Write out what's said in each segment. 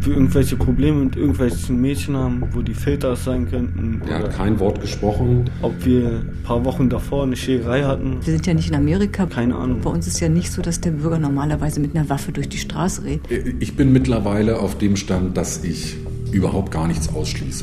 wir irgendwelche Probleme mit irgendwelchen Mädchen haben, wo die Väter es sein könnten. Er hat kein Wort gesprochen. Ob wir ein paar Wochen davor eine Schlägerei hatten. Wir sind ja nicht in Amerika. Keine Ahnung. Bei uns ist ja nicht so, dass der Bürger normalerweise mit einer Waffe durch die Straße rennt. Ich bin mittlerweile auf dem Stand, dass ich überhaupt gar nichts ausschließe.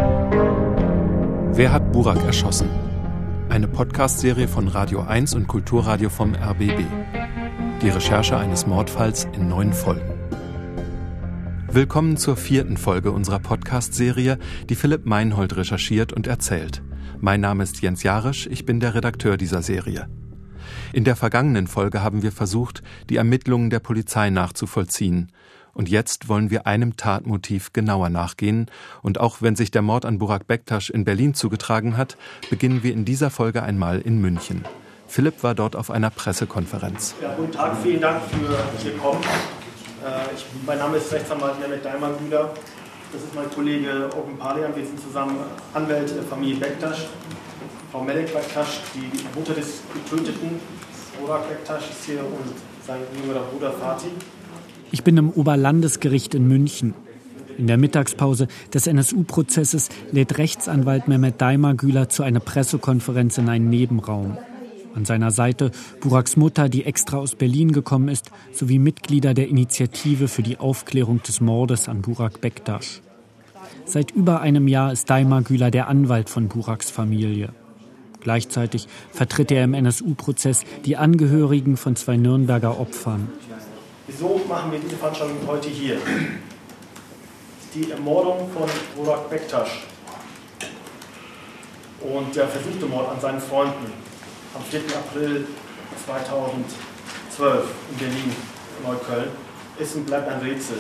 Wer hat Burak erschossen? Eine Podcast-Serie von Radio 1 und Kulturradio vom RBB. Die Recherche eines Mordfalls in 9 Folgen. Willkommen zur 4. Folge unserer Podcast-Serie, die Philipp Meinhold recherchiert und erzählt. Mein Name ist Jens Jarisch, ich bin der Redakteur dieser Serie. In der vergangenen Folge haben wir versucht, die Ermittlungen der Polizei nachzuvollziehen. Und jetzt wollen wir einem Tatmotiv genauer nachgehen. Und auch wenn sich der Mord an Burak Bektaş in Berlin zugetragen hat, beginnen wir in dieser Folge einmal in München. Philipp war dort auf einer Pressekonferenz. Ja, guten Tag, vielen Dank für Ihr Kommen. Mein Name ist Rechtsanwalt Mehmet Daimagüler. Das ist mein Kollege Ogun Palian. Wir sind zusammen Anwälte der Familie Bektaş. Frau Melek Bektaş, die Mutter des Getöteten, Burak Bektaş, ist hier und sein jüngerer Bruder Fatih. Ich bin im Oberlandesgericht in München. In der Mittagspause des NSU-Prozesses lädt Rechtsanwalt Mehmet Daimagüler zu einer Pressekonferenz in einen Nebenraum. An seiner Seite Buraks Mutter, die extra aus Berlin gekommen ist, sowie Mitglieder der Initiative für die Aufklärung des Mordes an Burak Bektaş. Seit über einem Jahr ist Daimagüler der Anwalt von Buraks Familie. Gleichzeitig vertritt er im NSU-Prozess die Angehörigen von 2 Nürnberger Opfern. Wieso machen wir diese Veranstaltung heute hier? Die Ermordung von Burak Bektaş und der versuchte Mord an seinen Freunden am 4. April 2012 in Berlin, Neukölln, ist und bleibt ein Rätsel.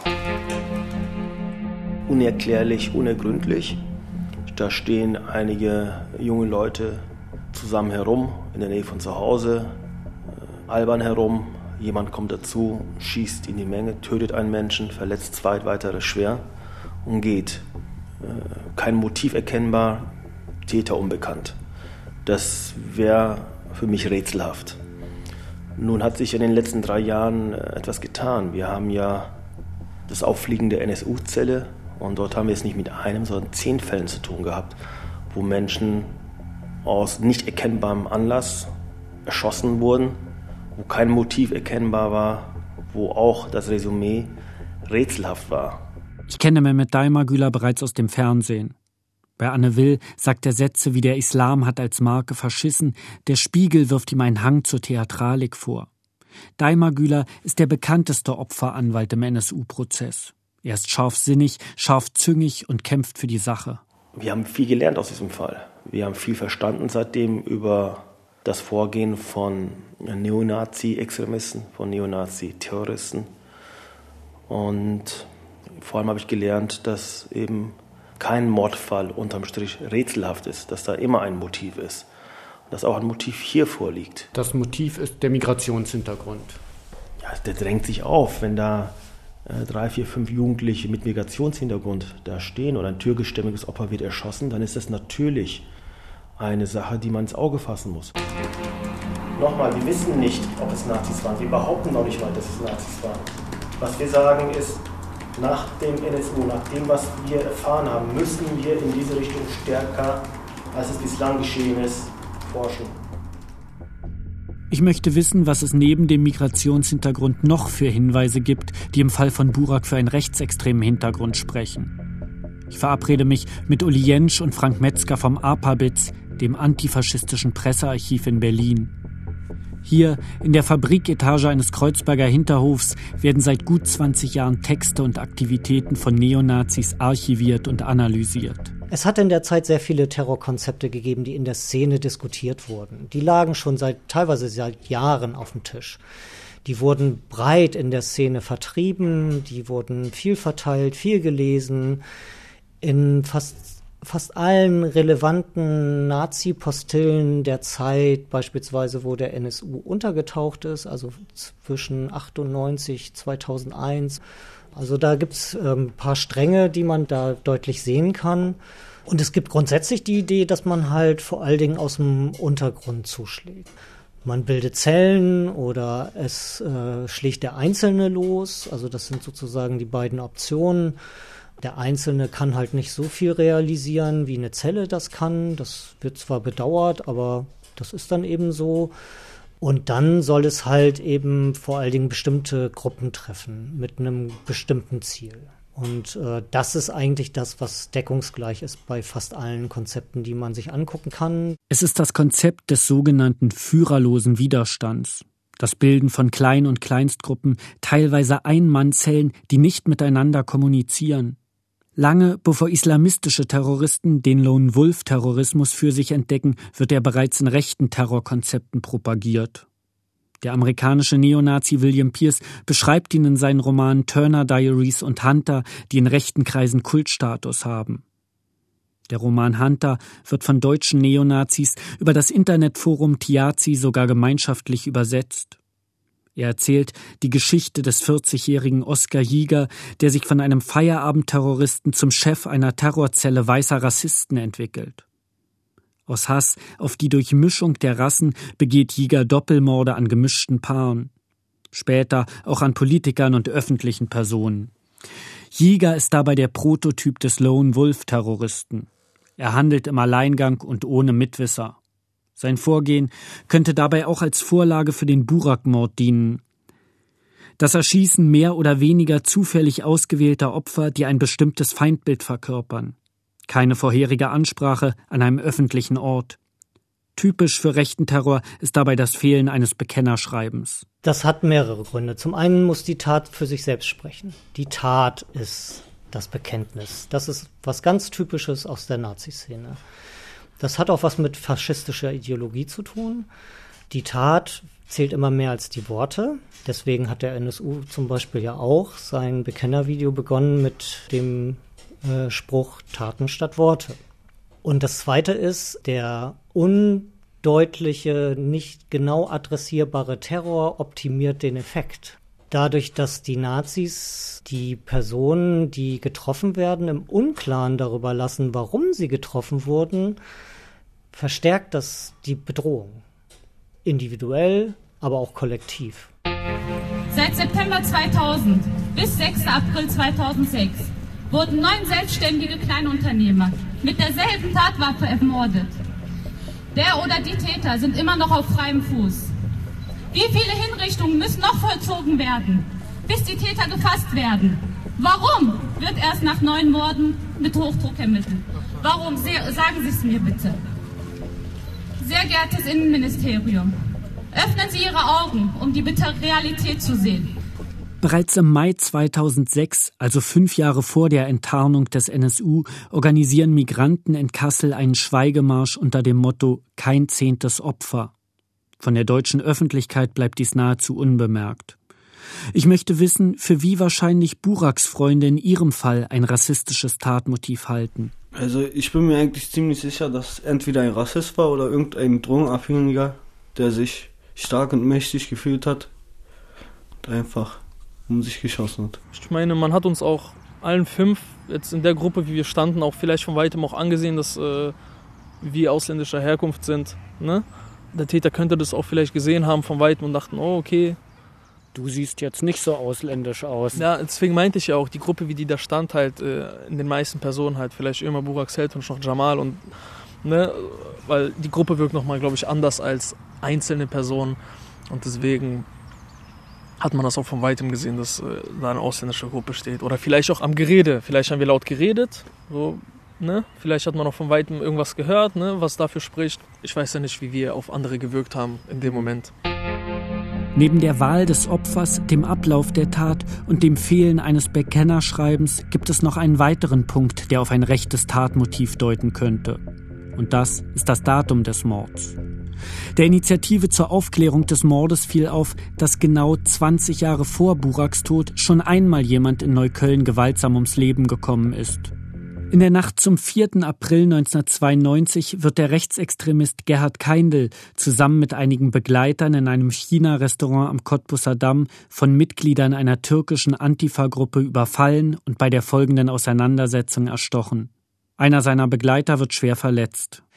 Unerklärlich, unergründlich. Da stehen einige junge Leute zusammen herum, in der Nähe von zu Hause, albern herum. Jemand kommt dazu, schießt in die Menge, tötet einen Menschen, verletzt 2 weitere schwer und geht. Kein Motiv erkennbar, Täter unbekannt. Das wäre für mich rätselhaft. Nun hat sich in den letzten 3 Jahren etwas getan. Wir haben ja das Auffliegen der NSU-Zelle und dort haben wir es nicht mit einem, sondern 10 Fällen zu tun gehabt, wo Menschen aus nicht erkennbarem Anlass erschossen wurden, wo kein Motiv erkennbar war, wo auch das Resümee rätselhaft war. Ich kenne Mehmet Daimagüler bereits aus dem Fernsehen. Bei Anne Will sagt er Sätze wie der Islam hat als Marke verschissen, der Spiegel wirft ihm einen Hang zur Theatralik vor. Daimagüler ist der bekannteste Opferanwalt im NSU-Prozess. Er ist scharfsinnig, scharfzüngig und kämpft für die Sache. Wir haben viel gelernt aus diesem Fall. Wir haben viel verstanden seitdem über das Vorgehen von Neonazi-Extremisten, von Neonazi-Terroristen. Und vor allem habe ich gelernt, dass eben kein Mordfall unterm Strich rätselhaft ist, dass da immer ein Motiv ist. Dass auch ein Motiv hier vorliegt. Das Motiv ist der Migrationshintergrund. Ja, der drängt sich auf, wenn da 3, 4, 5 Jugendliche mit Migrationshintergrund da stehen und ein türkischstämmiges Opfer wird erschossen, dann ist das natürlich eine Sache, die man ins Auge fassen muss. Nochmal, wir wissen nicht, ob es Nazis waren. Wir behaupten noch nicht mal, dass es Nazis waren. Was wir sagen ist, nach dem NSU, nach dem, was wir erfahren haben, müssen wir in diese Richtung stärker, als es bislang geschehen ist, forschen. Ich möchte wissen, was es neben dem Migrationshintergrund noch für Hinweise gibt, die im Fall von Burak für einen rechtsextremen Hintergrund sprechen. Ich verabrede mich mit Uli Jentsch und Frank Metzger vom APABITS, dem antifaschistischen Pressearchiv in Berlin. Hier, in der Fabriketage eines Kreuzberger Hinterhofs, werden seit gut 20 Jahren Texte und Aktivitäten von Neonazis archiviert und analysiert. Es hat in der Zeit sehr viele Terrorkonzepte gegeben, die in der Szene diskutiert wurden. Die lagen schon teilweise seit Jahren auf dem Tisch. Die wurden breit in der Szene vertrieben, die wurden viel verteilt, viel gelesen. In fast allen relevanten Nazi-Postillen der Zeit, beispielsweise wo der NSU untergetaucht ist, also zwischen 98, 2001. Also da gibt's ein paar Stränge, die man da deutlich sehen kann. Und es gibt grundsätzlich die Idee, dass man halt vor allen Dingen aus dem Untergrund zuschlägt. Man bildet Zellen oder es schlägt der Einzelne los. Also das sind sozusagen die beiden Optionen. Der Einzelne kann halt nicht so viel realisieren, wie eine Zelle das kann. Das wird zwar bedauert, aber das ist dann eben so. Und dann soll es halt eben vor allen Dingen bestimmte Gruppen treffen mit einem bestimmten Ziel. Und das ist eigentlich das, was deckungsgleich ist bei fast allen Konzepten, die man sich angucken kann. Es ist das Konzept des sogenannten führerlosen Widerstands. Das Bilden von Klein- und Kleinstgruppen, teilweise Ein-Mann-Zellen, die nicht miteinander kommunizieren. Lange bevor islamistische Terroristen den Lone-Wolf-Terrorismus für sich entdecken, wird er bereits in rechten Terrorkonzepten propagiert. Der amerikanische Neonazi William Pierce beschreibt ihn in seinen Romanen Turner Diaries und Hunter, die in rechten Kreisen Kultstatus haben. Der Roman Hunter wird von deutschen Neonazis über das Internetforum Tiazi sogar gemeinschaftlich übersetzt. Er erzählt die Geschichte des 40-jährigen Oskar Jieger, der sich von einem Feierabendterroristen zum Chef einer Terrorzelle weißer Rassisten entwickelt. Aus Hass auf die Durchmischung der Rassen begeht Jieger Doppelmorde an gemischten Paaren. Später auch an Politikern und öffentlichen Personen. Jieger ist dabei der Prototyp des Lone-Wolf-Terroristen. Er handelt im Alleingang und ohne Mitwisser. Sein Vorgehen könnte dabei auch als Vorlage für den Burak-Mord dienen. Das Erschießen mehr oder weniger zufällig ausgewählter Opfer, die ein bestimmtes Feindbild verkörpern. Keine vorherige Ansprache an einem öffentlichen Ort. Typisch für rechten Terror ist dabei das Fehlen eines Bekennerschreibens. Das hat mehrere Gründe. Zum einen muss die Tat für sich selbst sprechen. Die Tat ist das Bekenntnis. Das ist was ganz Typisches aus der Nazi-Szene. Das hat auch was mit faschistischer Ideologie zu tun. Die Tat zählt immer mehr als die Worte. Deswegen hat der NSU zum Beispiel ja auch sein Bekennervideo begonnen mit dem Spruch Taten statt Worte. Und das Zweite ist, der undeutliche, nicht genau adressierbare Terror optimiert den Effekt. Dadurch, dass die Nazis die Personen, die getroffen werden, im Unklaren darüber lassen, warum sie getroffen wurden, verstärkt das die Bedrohung. Individuell, aber auch kollektiv. Seit September 2000 bis 6. April 2006 wurden 9 selbstständige Kleinunternehmer mit derselben Tatwaffe ermordet. Der oder die Täter sind immer noch auf freiem Fuß. Wie viele Hinrichtungen müssen noch vollzogen werden, bis die Täter gefasst werden? Warum wird erst nach 9 Morden mit Hochdruck ermittelt? Warum? Sagen Sie es mir bitte. Sehr geehrtes Innenministerium, öffnen Sie Ihre Augen, um die bittere Realität zu sehen. Bereits im Mai 2006, also 5 Jahre vor der Enttarnung des NSU, organisieren Migranten in Kassel einen Schweigemarsch unter dem Motto »Kein 10. Opfer«. Von der deutschen Öffentlichkeit bleibt dies nahezu unbemerkt. Ich möchte wissen, für wie wahrscheinlich Buraks Freunde in ihrem Fall ein rassistisches Tatmotiv halten. Also ich bin mir eigentlich ziemlich sicher, dass entweder ein Rassist war oder irgendein Drogenabhängiger, der sich stark und mächtig gefühlt hat und einfach um sich geschossen hat. Ich meine, man hat uns auch allen 5 jetzt in der Gruppe, wie wir standen, auch vielleicht von weitem auch angesehen, dass wir ausländischer Herkunft sind. Ne? Der Täter könnte das auch vielleicht gesehen haben von weitem und dachten, oh okay. Du siehst jetzt nicht so ausländisch aus. Ja, deswegen meinte ich ja auch, die Gruppe, wie die da stand, halt in den meisten Personen halt, vielleicht immer Buraks Held und noch Jamal und ne, weil die Gruppe wirkt nochmal, glaube ich, anders als einzelne Personen und deswegen hat man das auch von weitem gesehen, dass da eine ausländische Gruppe steht. Oder vielleicht auch am Gerede, vielleicht haben wir laut geredet, so, ne? Vielleicht hat man auch von weitem irgendwas gehört, ne, was dafür spricht. Ich weiß ja nicht, wie wir auf andere gewirkt haben in dem Moment. Neben der Wahl des Opfers, dem Ablauf der Tat und dem Fehlen eines Bekennerschreibens gibt es noch einen weiteren Punkt, der auf ein rechtes Tatmotiv deuten könnte. Und das ist das Datum des Mords. Der Initiative zur Aufklärung des Mordes fiel auf, dass genau 20 Jahre vor Buraks Tod schon einmal jemand in Neukölln gewaltsam ums Leben gekommen ist. In der Nacht zum 4. April 1992 wird der Rechtsextremist Gerhard Keindl zusammen mit einigen Begleitern in einem China-Restaurant am Cottbusser Damm von Mitgliedern einer türkischen Antifa-Gruppe überfallen und bei der folgenden Auseinandersetzung erstochen. Einer seiner Begleiter wird schwer verletzt.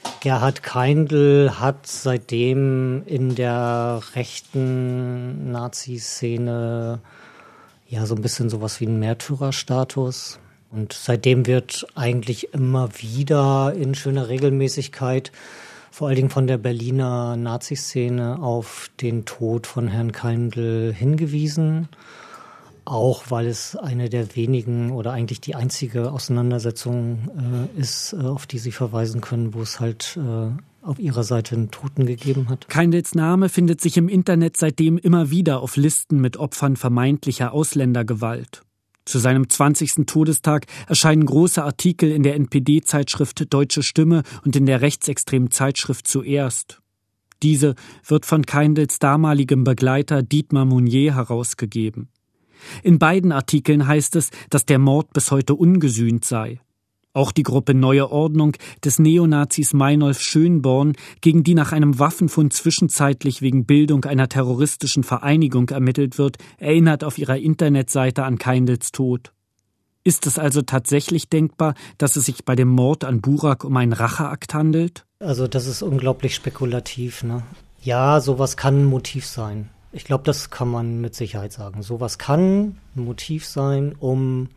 Gerhard Keindl hat seitdem in der rechten Nazi-Szene ja so ein bisschen sowas wie einen Märtyrerstatus. Und seitdem wird eigentlich immer wieder in schöner Regelmäßigkeit, vor allen Dingen von der Berliner Nazi-Szene, auf den Tod von Herrn Keindl hingewiesen. Auch weil es eine der wenigen oder eigentlich die einzige Auseinandersetzung ist, auf die Sie verweisen können, wo es halt auf ihrer Seite einen Toten gegeben hat. Keindls Name findet sich im Internet seitdem immer wieder auf Listen mit Opfern vermeintlicher Ausländergewalt. Zu seinem 20. Todestag erscheinen große Artikel in der NPD-Zeitschrift Deutsche Stimme und in der rechtsextremen Zeitschrift Zuerst. Diese wird von Keindls damaligem Begleiter Dietmar Mounier herausgegeben. In beiden Artikeln heißt es, dass der Mord bis heute ungesühnt sei. Auch die Gruppe Neue Ordnung des Neonazis Meinolf Schönborn, gegen die nach einem Waffenfund zwischenzeitlich wegen Bildung einer terroristischen Vereinigung ermittelt wird, erinnert auf ihrer Internetseite an Keindls Tod. Ist es also tatsächlich denkbar, dass es sich bei dem Mord an Burak um einen Racheakt handelt? Also das ist unglaublich spekulativ, ne? Ja, sowas kann ein Motiv sein. Ich glaube, das kann man mit Sicherheit sagen. Sowas kann ein Motiv sein, um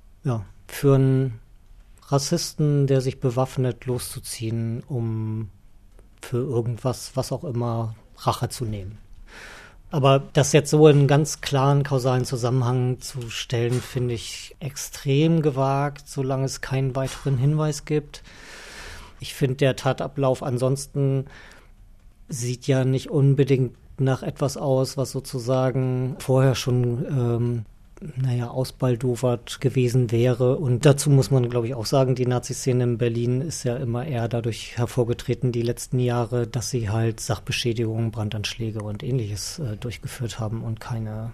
für einen Rassisten, der sich bewaffnet, loszuziehen, um für irgendwas, was auch immer, Rache zu nehmen. Aber das jetzt so in einen ganz klaren kausalen Zusammenhang zu stellen, finde ich extrem gewagt, solange es keinen weiteren Hinweis gibt. Ich finde, der Tatablauf ansonsten sieht ja nicht unbedingt nach etwas aus, was sozusagen vorher schon ausbaldowert gewesen wäre. Und dazu muss man, glaube ich, auch sagen, die Nazi-Szene in Berlin ist ja immer eher dadurch hervorgetreten die letzten Jahre, dass sie halt Sachbeschädigungen, Brandanschläge und Ähnliches durchgeführt haben und keine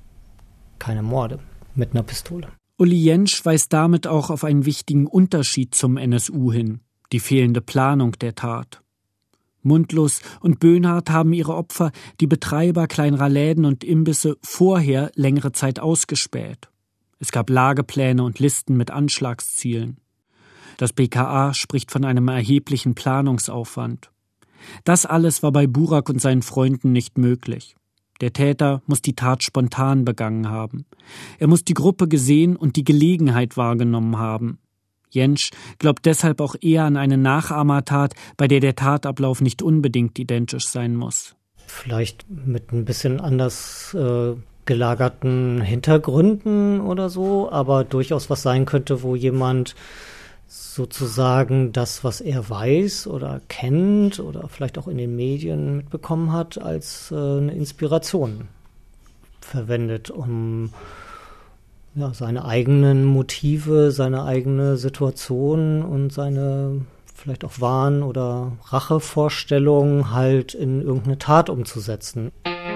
Morde mit einer Pistole. Uli Jentsch weist damit auch auf einen wichtigen Unterschied zum NSU hin, die fehlende Planung der Tat. Mundlos und Böhnhardt haben ihre Opfer, die Betreiber kleinerer Läden und Imbisse, vorher längere Zeit ausgespäht. Es gab Lagepläne und Listen mit Anschlagszielen. Das BKA spricht von einem erheblichen Planungsaufwand. Das alles war bei Burak und seinen Freunden nicht möglich. Der Täter muss die Tat spontan begangen haben. Er muss die Gruppe gesehen und die Gelegenheit wahrgenommen haben. Jentsch glaubt deshalb auch eher an eine Nachahmertat, bei der Tatablauf nicht unbedingt identisch sein muss. Vielleicht mit ein bisschen anders gelagerten Hintergründen oder so, aber durchaus was sein könnte, wo jemand sozusagen das, was er weiß oder kennt oder vielleicht auch in den Medien mitbekommen hat, als eine Inspiration verwendet, um seine eigenen Motive, seine eigene Situation und seine vielleicht auch Wahn- oder Rachevorstellungen halt in irgendeine Tat umzusetzen.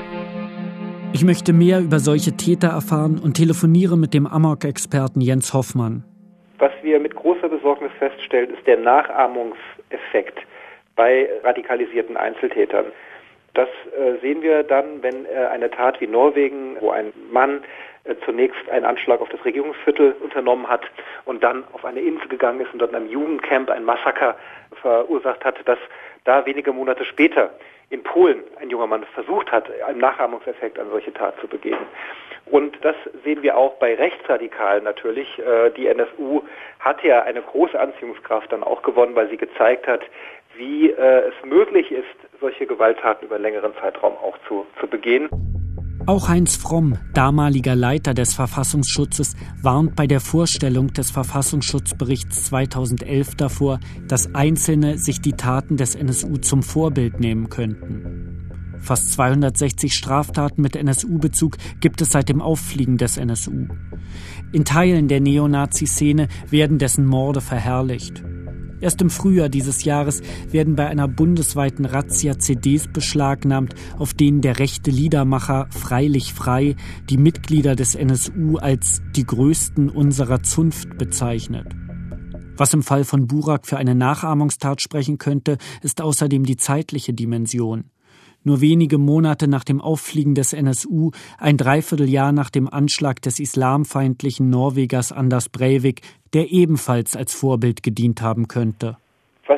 Ich möchte mehr über solche Täter erfahren und telefoniere mit dem Amok-Experten Jens Hoffmann. Was wir mit großer Besorgnis feststellen, ist der Nachahmungseffekt bei radikalisierten Einzeltätern. Das sehen wir dann, wenn eine Tat wie Norwegen, wo ein Mann zunächst einen Anschlag auf das Regierungsviertel unternommen hat und dann auf eine Insel gegangen ist und dort in einem Jugendcamp ein Massaker verursacht hat, dass da wenige Monate später in Polen ein junger Mann versucht hat, einen Nachahmungseffekt an solche Tat zu begehen. Und das sehen wir auch bei Rechtsradikalen natürlich. Die NSU hat ja eine große Anziehungskraft dann auch gewonnen, weil sie gezeigt hat, wie es möglich ist, solche Gewalttaten über einen längeren Zeitraum auch zu begehen. Auch Heinz Fromm, damaliger Leiter des Verfassungsschutzes, warnt bei der Vorstellung des Verfassungsschutzberichts 2011 davor, dass Einzelne sich die Taten des NSU zum Vorbild nehmen könnten. Fast 260 Straftaten mit NSU-Bezug gibt es seit dem Auffliegen des NSU. In Teilen der Neonazi-Szene werden dessen Morde verherrlicht. Erst im Frühjahr dieses Jahres werden bei einer bundesweiten Razzia CDs beschlagnahmt, auf denen der rechte Liedermacher Freilich Frei die Mitglieder des NSU als die größten unserer Zunft bezeichnet. Was im Fall von Burak für eine Nachahmungstat sprechen könnte, ist außerdem die zeitliche Dimension. Nur wenige Monate nach dem Auffliegen des NSU, ein Dreivierteljahr nach dem Anschlag des islamfeindlichen Norwegers Anders Breivik, der ebenfalls als Vorbild gedient haben könnte. Was wir sehen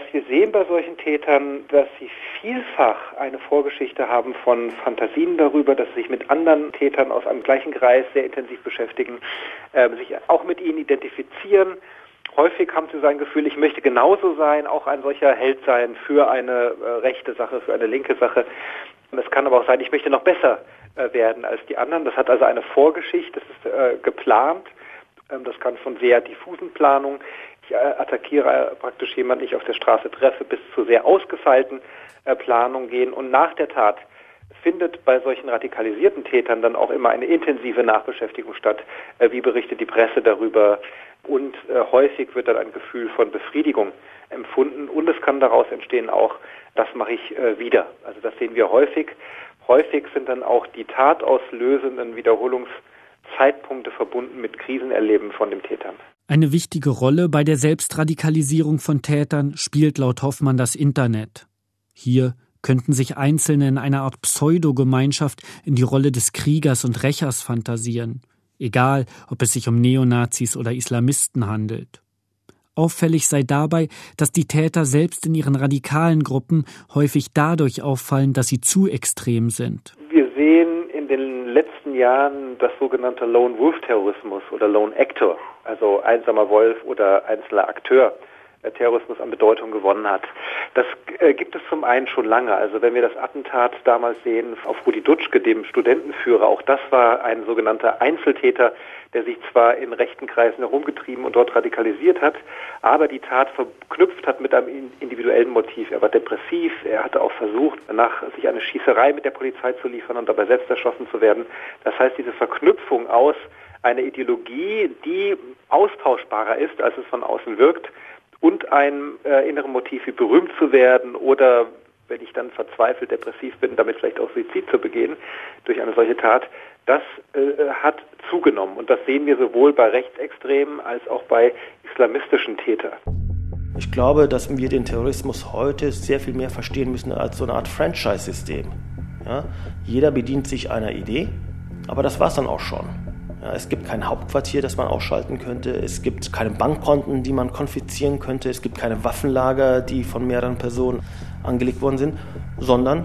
sehen bei solchen Tätern, dass sie vielfach eine Vorgeschichte haben von Fantasien darüber, dass sie sich mit anderen Tätern aus einem gleichen Kreis sehr intensiv beschäftigen, sich auch mit ihnen identifizieren. Häufig haben sie so ein Gefühl, ich möchte genauso sein, auch ein solcher Held sein für eine rechte Sache, für eine linke Sache. Es kann aber auch sein, ich möchte noch besser werden als die anderen. Das hat also eine Vorgeschichte, das ist geplant. Das kann von sehr diffusen Planungen, ich attackiere praktisch jemanden, den ich auf der Straße treffe, bis zu sehr ausgefeilten Planungen gehen. Und nach der Tat findet bei solchen radikalisierten Tätern dann auch immer eine intensive Nachbeschäftigung statt. Wie berichtet die Presse darüber? Und häufig wird dann ein Gefühl von Befriedigung empfunden. Und es kann daraus entstehen auch, das mache ich wieder. Also das sehen wir häufig. Häufig sind dann auch die tatauslösenden Wiederholungszeitpunkte verbunden mit Krisenerleben von den Tätern. Eine wichtige Rolle bei der Selbstradikalisierung von Tätern spielt laut Hoffmann das Internet. Hier könnten sich Einzelne in einer Art Pseudogemeinschaft in die Rolle des Kriegers und Rächers fantasieren, egal ob es sich um Neonazis oder Islamisten handelt. Auffällig sei dabei, dass die Täter selbst in ihren radikalen Gruppen häufig dadurch auffallen, dass sie zu extrem sind. Wir sehen in den letzten Jahren das sogenannte Lone Wolf Terrorismus oder Lone Actor, also einsamer Wolf oder einzelner Akteur. Terrorismus an Bedeutung gewonnen hat. Das gibt es zum einen schon lange. Also wenn wir das Attentat damals sehen auf Rudi Dutschke, dem Studentenführer, auch das war ein sogenannter Einzeltäter, der sich zwar in rechten Kreisen herumgetrieben und dort radikalisiert hat, aber die Tat verknüpft hat mit einem individuellen Motiv. Er war depressiv, er hatte auch versucht, danach sich eine Schießerei mit der Polizei zu liefern und dabei selbst erschossen zu werden. Das heißt, diese Verknüpfung aus einer Ideologie, die austauschbarer ist, als es von außen wirkt, und ein inneren Motiv wie berühmt zu werden oder, wenn ich dann verzweifelt depressiv bin, damit vielleicht auch Suizid zu begehen durch eine solche Tat, das hat zugenommen. Und das sehen wir sowohl bei Rechtsextremen als auch bei islamistischen Tätern. Ich glaube, dass wir den Terrorismus heute sehr viel mehr verstehen müssen als so eine Art Franchise-System. Ja? Jeder bedient sich einer Idee, aber das war's dann auch schon. Ja, es gibt kein Hauptquartier, das man ausschalten könnte. Es gibt keine Bankkonten, die man konfiszieren könnte. Es gibt keine Waffenlager, die von mehreren Personen angelegt worden sind. Sondern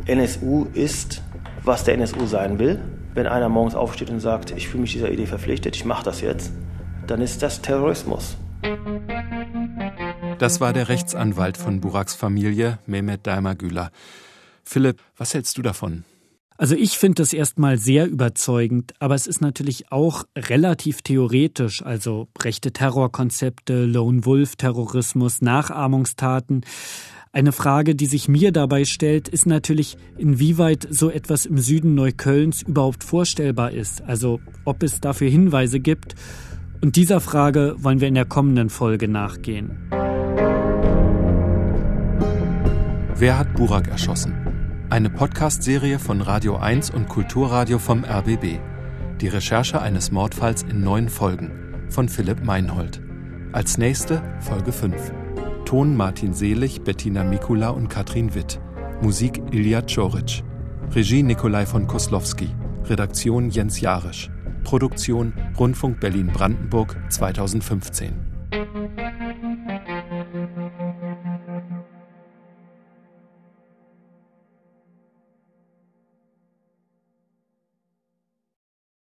NSU ist, was der NSU sein will. Wenn einer morgens aufsteht und sagt, ich fühle mich dieser Idee verpflichtet, ich mache das jetzt, dann ist das Terrorismus. Das war der Rechtsanwalt von Buraks Familie, Mehmet Daimagüler. Philipp, was hältst du davon? Also ich finde das erstmal sehr überzeugend, aber es ist natürlich auch relativ theoretisch, also rechte Terrorkonzepte, Lone-Wolf-Terrorismus, Nachahmungstaten. Eine Frage, die sich mir dabei stellt, ist natürlich, inwieweit so etwas im Süden Neuköllns überhaupt vorstellbar ist, also ob es dafür Hinweise gibt. Und dieser Frage wollen wir in der kommenden Folge nachgehen. Wer hat Burak erschossen? Eine Podcast-Serie von Radio 1 und Kulturradio vom RBB. Die Recherche eines Mordfalls in 9 Folgen von Philipp Meinhold. Als nächste Folge 5. Ton Martin Selig, Bettina Mikula und Katrin Witt. Musik Ilja Czoric. Regie Nikolai von Koslowski. Redaktion Jens Jarisch. Produktion Rundfunk Berlin-Brandenburg 2015.